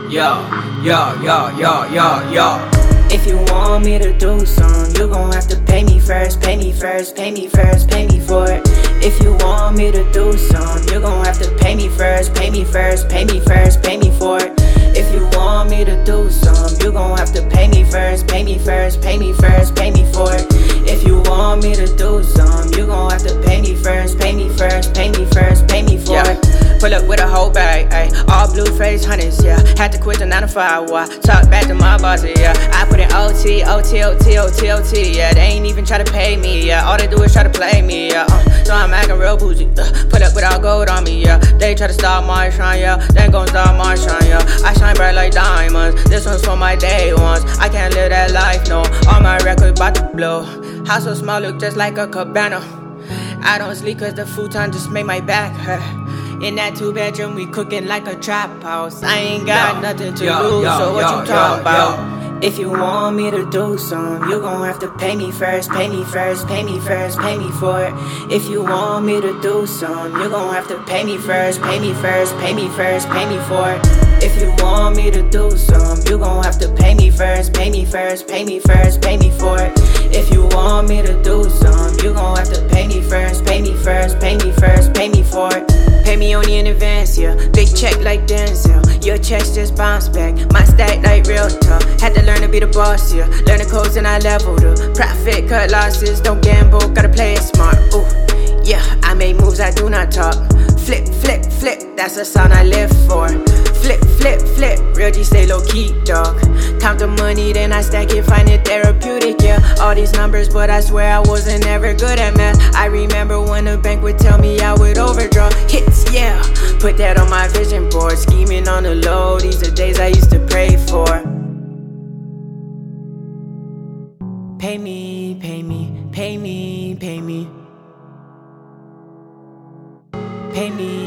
Yo. If you want me to do something, you gon' have to pay me first, pay me first, pay me first, pay me for it. If you want me to do something, you gon' have to pay me first, pay me first, pay me first, pay me for it. If you want me to do something, you gon' have to pay me first, pay me first, pay me first, pay me for it. If you want me to do something, you gon' have to pay me first, pay me first, pay me first, pay me for it. Pull up with a whole bag, ayy. All blue face hunters, yeah. Had to quit the 9 to 5, why? Talk back to my boss, yeah. I put in OT, yeah. They ain't even try to pay me, yeah. All they do is try to play me, yeah. So I'm acting real bougie, put up with all gold on me, yeah. They try to stop my shine, yeah. They ain't gon' stop my shine, yeah. I shine bright like diamonds. This one's for my day ones. I can't live that life, no. All my records bout to blow. House so small, look just like a cabana. I don't sleep cause the futon just made my back hurt. In that 2-bedroom, we cooking like a trap house. I ain't got nothing to lose, so what you talking about? If you want me to do something, you gon' have to pay me first, pay me first, pay me first, pay me for it. If you want me to do something, you gon' have to pay me first, pay me first, pay me first, pay me for it. If you want me to do something, you gon' have to pay me first, pay me first, pay me first, pay me for it. If you want me to do something, you gon' have to pay me first, pay me first, pay me first, pay me for it. Pay me only in advance, yeah. Big check like Denzel. Your checks just bounce back. My stack like real tough. Had to learn to be the boss, yeah. Learn the codes and I leveled up. Profit, cut losses, don't gamble, gotta play it smart. Ooh, yeah, I make moves, I do not talk. Flip, flip, flip, that's the sound I live for. Flip, flip, flip, real G stay low key, dog. Count the money, then I stack it, find it therapeutic, yeah. All these numbers, but I swear I wasn't ever good at math. I remember when the bank would tell me I would overdraw. Hits, yeah, put that on my vision board. Scheming on the low, these are days I used to pray for. Pay me, pay me, pay me, pay me. Pay me.